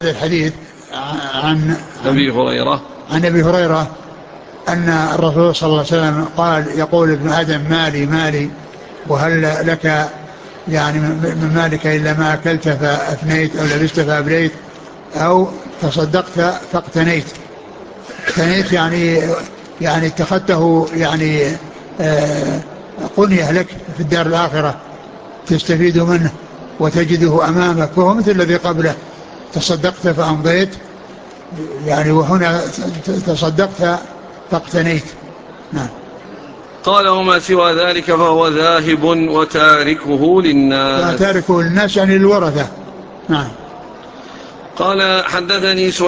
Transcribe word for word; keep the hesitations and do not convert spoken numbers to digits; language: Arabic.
الحديث عن أبي هريرة عن أبي هريرة أن الرسول صلى الله عليه وسلم قال يقول ابن آدم مالي مالي وهل لك يعني من مالك إلا ما أكلت فأفنيت أو لبست فأبليت أو تصدقت فاقتنيت. اقتنيت يعني يعني اتخذته يعني آه قنية لك في الدار الآخرة تستفيد منه وتجده أمامك، وهو مثل الذي قبله تصدقت فأمضيت، يعني وهنا تصدقت فاقتنيت. نعم. قال وما سوى ذلك فهو ذاهب وتاركه للناس. وتاركه للناس يعني للورثة. نعم. قال حدثني